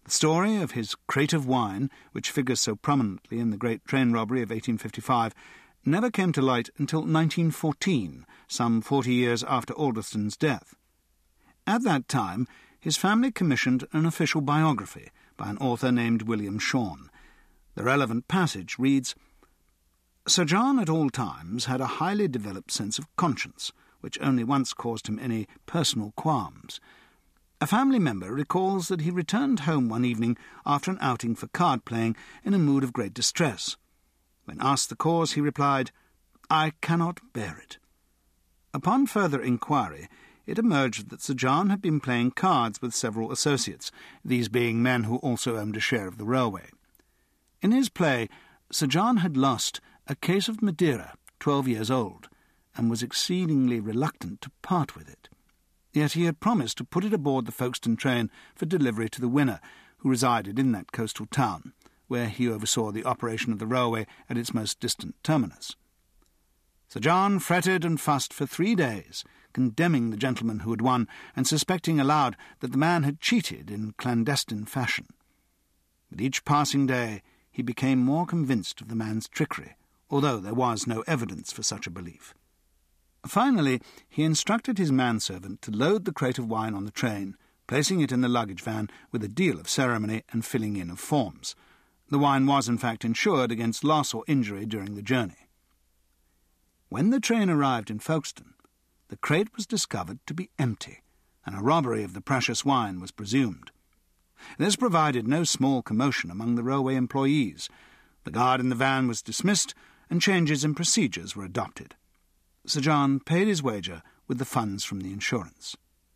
The story of his crate of wine, which figures so prominently in the great train robbery of 1855, never came to light until 1914, some 40 years after Alderston's death. At that time, his family commissioned an official biography by an author named William Shawn. The relevant passage reads, "Sir John at all times had a highly developed sense of conscience, which only once caused him any personal qualms. A family member recalls that he returned home one evening after an outing for card-playing in a mood of great distress. When asked the cause, he replied, 'I cannot bear it.' Upon further inquiry, it emerged that Sir John had been playing cards with several associates, these being men who also owned a share of the railway. In his play, Sir John had lost a case of Madeira, 12 years old, and was exceedingly reluctant to part with it. Yet he had promised to put it aboard the Folkestone train for delivery to the winner, who resided in that coastal town, where he oversaw the operation of the railway at its most distant terminus. Sir John fretted and fussed for 3 days, condemning the gentleman who had won, and suspecting aloud that the man had cheated in clandestine fashion. With each passing day he became more convinced of the man's trickery, although there was no evidence for such a belief. Finally, he instructed his manservant to load the crate of wine on the train, placing it in the luggage van with a deal of ceremony and filling in of forms. The wine was, in fact, insured against loss or injury during the journey. When the train arrived in Folkestone, the crate was discovered to be empty, and a robbery of the precious wine was presumed. This provided no small commotion among the railway employees. The guard in the van was dismissed, and changes in procedures were adopted. Sir John paid his wager with the funds from the insurance.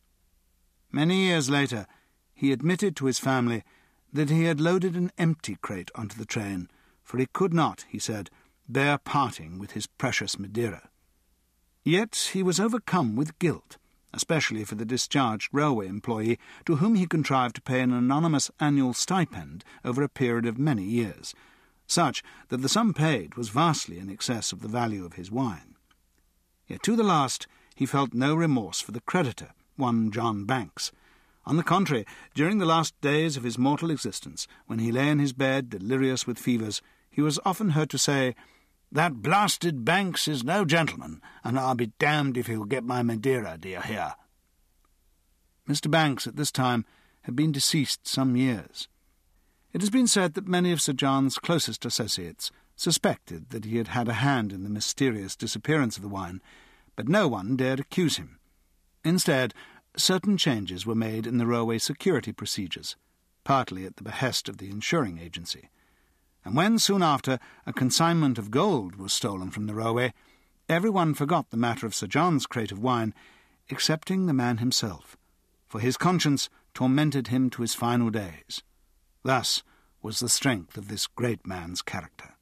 Many years later, he admitted to his family that he had loaded an empty crate onto the train, for he could not, he said, bear parting with his precious Madeira. Yet he was overcome with guilt, especially for the discharged railway employee to whom he contrived to pay an anonymous annual stipend over a period of many years, such that the sum paid was vastly in excess of the value of his wine. Yet to the last he felt no remorse for the creditor, one John Banks. On the contrary, during the last days of his mortal existence, when he lay in his bed delirious with fevers, he was often heard to say, "That blasted Banks is no gentleman, and I'll be damned if he'll get my Madeira, d'ye hear?" Mr. Banks at this time had been deceased some years. It has been said that many of Sir John's closest associates suspected that he had had a hand in the mysterious disappearance of the wine, but no one dared accuse him. Instead, certain changes were made in the railway security procedures, partly at the behest of the insuring agency. And when, soon after, a consignment of gold was stolen from the railway, everyone forgot the matter of Sir John's crate of wine, excepting the man himself, for his conscience tormented him to his final days. Thus was the strength of this great man's character.